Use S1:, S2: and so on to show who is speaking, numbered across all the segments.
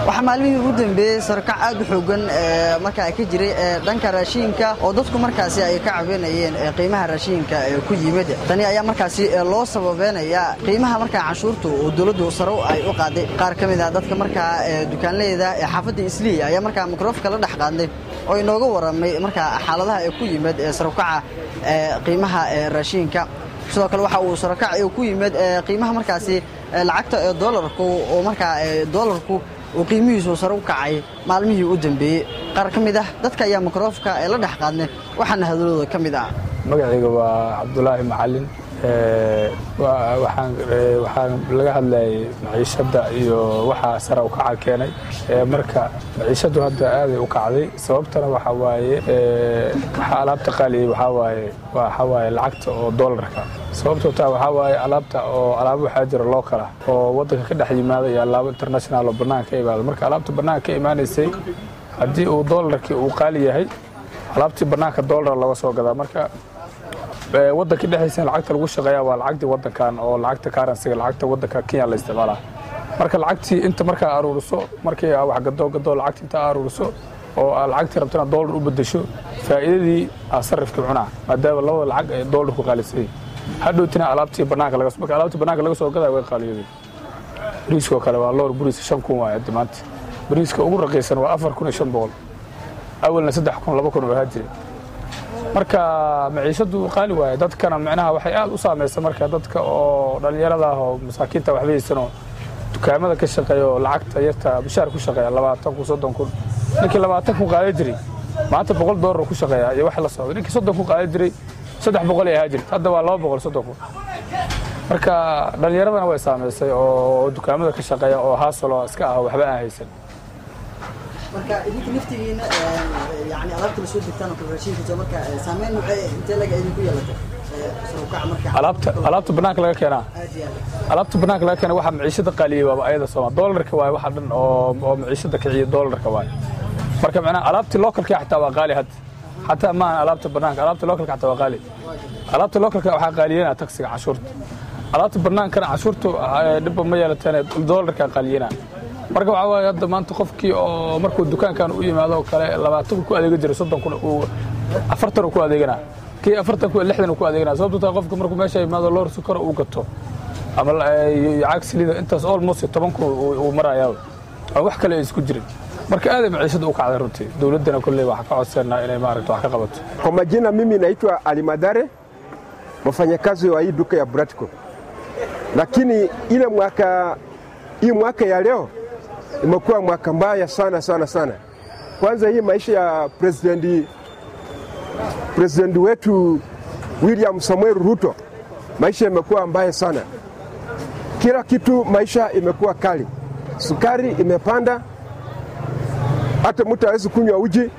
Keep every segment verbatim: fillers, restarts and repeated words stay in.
S1: waxa maalmihii ugu dambeeyay sarkac aad u xoogan ee marka ay ka jiray dhanka raashinka oo dadku markaasi ay ka cabanayeen qiimaha raashinka ee ku yimid tani ayaa markaasi loo sababeynaya qiimaha marka cashuurtu oo dawladdu sare ay u qaaday qaar kamid ah dadka marka dukaanleyda ee xaafadda Islii ayaa marka mikrofoonka la dhaxqaaday oo inooga waramay marka xaaladaha ay ku yimid ee sarkaca qiimaha raashinka sidoo kale waxa uu sarkac ay ku yimid qiimaha markaasi lacagta ee dollarku oo marka dollarku oo qiimihiisu sare u kacay maalmihii u dambeeyay qaar kamid ah dadka ayaa mikrofoonka la dhaxqaaday waxaana hadalooda kamid ah
S2: magacayga waa Cabdullaahi Macallin ee waxaan waxaan laga hadlayay maciishada iyo waxa sare u kaca keenay ee marka maciishadu hadda aad u kacday sababtana waxa waaye ee waxa alaabta qaali waxa waaye waxa waaye lacagta oo dollarka sababtoo taa waxa waaye alaabta oo alaab waxa jira local ah oo wadanka ka dhex yimaada iyo alaab international oo banaanka ka imaado marka alaabta banaanka ka imaanaysay hadii uu dollarkii uu qaali yahay alaabtii banaanka dollar laga soo gadaa marka wadanka dhexdiisa lacagta lagu shaqeeyaa waa lacagtii wadankan oo lacagta currency lacagta wadanka Kenya la isticmaalaa marka lacagtii inta marka aruuriso markii wax gado gado lacagta inta aruuriso oo lacagtii rabtana dollar u bedesho faa'iidadii asarifka cunaa maadaama laba lacag ay dollar ku qaalisay hadhowtina alaabtii banaanka laga soo marka alaabtii banaanka laga soo gadaa way qaaliyeen bariiska kale waa loor bariis shan kun waa maanta bariiska ugu raqiisan waa afar kun iyo shan boqol awalna saddex kun laba kun waa hadii marka maciishadu qaali waay dadkana macnaha waxay aad u saameeyay marka dadka oo dhalinyarada ah oo masaakiinta wax weeysan oo dukaamada ka shaqeeyo lacagta yarta bishaar ku shaqeeya labaatan kun soddon kun ninkii labaatan kun qaali jiray maanta boqol dollar ku shaqeeya iyo wax la socdo ninkii soddon kun qaali jiray saddex boqol ay haajir hadda waa laba boqol soddon kun marka dhalinyaradana way saameeyay oo dukaamada ka shaqeeya oo haasalo iska ah waxba aan haysan
S1: marka idinka naftigiina yani alaabta soo degtaan oo raashinka marka saameyn waxay inta laga idinku yeelato sarkac marka
S2: alaabta alaabta banaanka laga keenaa alaabta banaanka laga keenaa waxa maciishada qaaliye waa ayada Soomaa dollarka waa waxa dhan oo oo maciishada kiciye dollarka waa marka macna alaabta localka xataa waa qaali had xataa ma alaabta banaanka alaabta localka xataa waa qaali alaabta localka waxa qaaliyana taksiga cashuurta alaabta banaanka cashuurtu dib ma yeelataan dollarka qaaliyana marka waxa way hadda maanta qofkii oo markuu dukaankan u yimaado kale labaatan ku adeega jiray soddon kun oo afartan ku adeegana kii afartan ku lixdan ku adeegana sababtoo qofka markuu meesha yimaado loor sukar uu gato ama yacagsilida intaas almost toban kun uu marayaa oo wax kale isku jirin marka aad maciishada u kacday runtii dawladana kullee waxa ka codsanaa inay maaragto wax ka qabato.
S3: Kwa majina mimi naitwa Ali Madare, mfanyakazi wa hii duka ya Bratco, lakini ile mwaka hii mwaka ya leo imekuwa mwaka mbaya sana sana sana. Kwanza hii maisha ya president president wetu William Samuel Ruto, maisha imekuwa mbaya sana. Kila kitu maisha imekuwa kali. Sukari imepanda, hata mtu hawezi kunywa uji.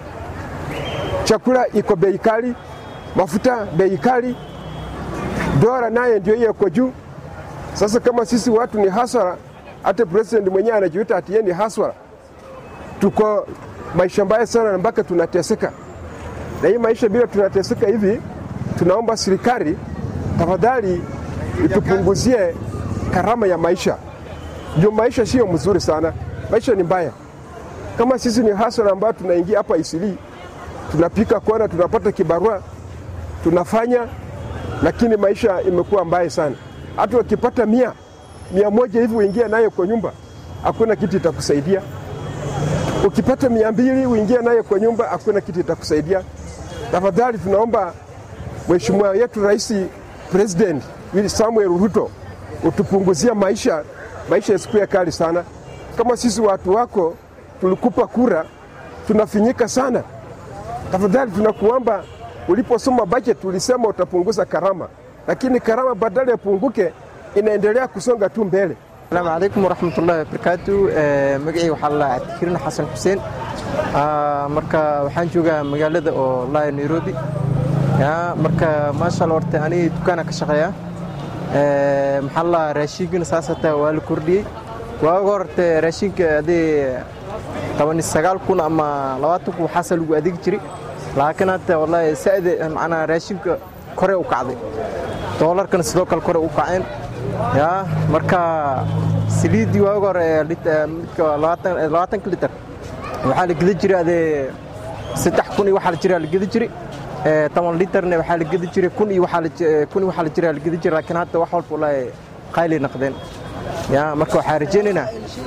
S3: Chakula iko bei kali, mafuta bei kali. Dola naye ndio hiyo kwa juu. Sasa kama sisi watu ni hasara, hata president mwenyewe anajiita ati yeye ni hasara. Tuko maisha mbaya sana mpaka tunateseka. Na hii maisha bila tunateseka hivi, tunaomba serikali tafadhali itupunguzie gharama ya maisha. Ndio maisha sio mzuri sana. Maisha ni mbaya. Kama sisi ni hasara ambao tunaingia hapa Isili, tunapika kona, tunapata kibarua, tunafanya, lakini maisha imekuwa mbaya sana. Hata ukipata mia, mia moja hivi uingia nayo kwa nyumba, hakuna kitu itakusaidia. Ukipata mia mbili uingia nayo kwa nyumba, hakuna kitu itakusaidia. Tafadhali tunaomba Mheshimiwa yetu Rais President William Samuel Ruto utupunguzia maisha, maisha yasikuwe kali sana. Kama sisi watu wako tulikupa kura, tunafinyika sana. Tafadhali tunakuomba, uliposoma budget ulisema utapunguza karama, lakini karama badala ya punguke inaendelea kusonga tu mbele.
S4: Assalamu alaykum wa rahmatullahi wa barakatuh. Magacayga waxa la Adkirin Xasan Xuseen. Marka waxaan joogaa magaalada oo la Nairobi. Ya marka ma sha Allah horta ani dukaana ka shaqeeyaa. Ee maxalla raashinka saasata waa la kordhiyay. Waa horta raashinka adee toban iyo sagaal kun ama labaatan kun waxa lagu adeeg jiray. Laakiin hadda wallahi saad macna raashinka kore u kacday. Dollarkan sidoo kale kore u kaceen. Ya marka saliidii waa hore midka labaatan litir waxaa la gedi jiray ade saddex kun iyo waxa la jiray la gedi jiray toban litirna waxaa la gedi jiray kun iyo waxa la kun waxa la jiray la gedi jiray laakiin hadda wax walba la qayli noqdeen ya marka waxa rajeynina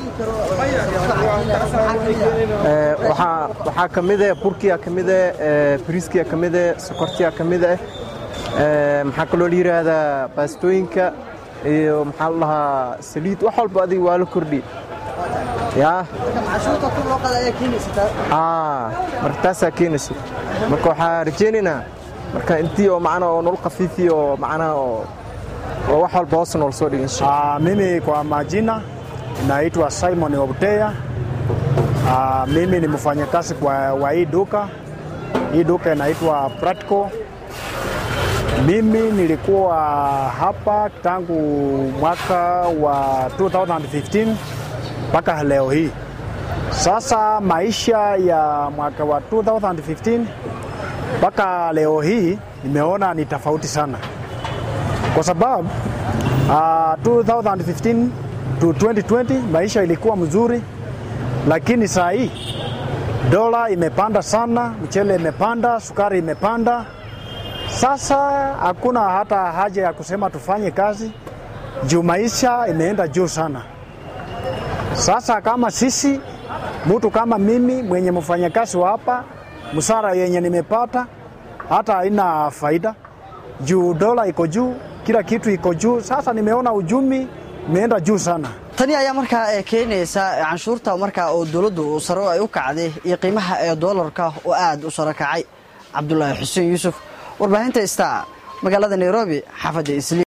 S4: ee waxa waxa kamid ah burkiya kamid ah briskiya kamid ah sokortiya kamid ah ee maxaa kaloo la yiraahdaa baastooyinka iyo maxaa la lahaa saliid wax walba adiga waa la kordhi ya
S1: cashuurta ku loo qaday keenaysa
S4: ah marka taas keenaysa marka waxa rajeynina marka intii oo macna oo nol qafiifi oo macna oo wax walba hoos nol soo dhigin
S5: ah mimi kwa majina naitwa Simon Obuteya. ah mimi ni mfanyakazi kwa wa hii duka hii duka inaitwa Pratco. Mimi nilikuwa hapa tangu mwaka wa two thousand fifteen mpaka leo hii. Sasa maisha ya mwaka wa two thousand fifteen mpaka leo hii nimeona ni tofauti sana, kwa sababu uh, two thousand fifteen to twenty twenty maisha ilikuwa mzuri, lakini saa hii dola imepanda sana, mchele imepanda, sukari imepanda. Sasa hakuna hata haja ya kusema tufanye kazi juu maisha imeenda juu sana. Sasa kama sisi, mtu kama mimi mwenye mfanyakazi wa hapa, msara yenye nimepata hata haina faida juu dola iko juu, kila kitu iko juu. Sasa nimeona ujumi imeenda juu sana.
S1: tani ayaa markaa keenaysa canshuurta markaa oo dawladdu saro ay u kacday iyo qiimaha ee dollarka oo aad u sare kacay. Cabdullaahi Xuseen Yuusuf, warbaahinta Star, magaalada Nairobi, xaafadda Islii.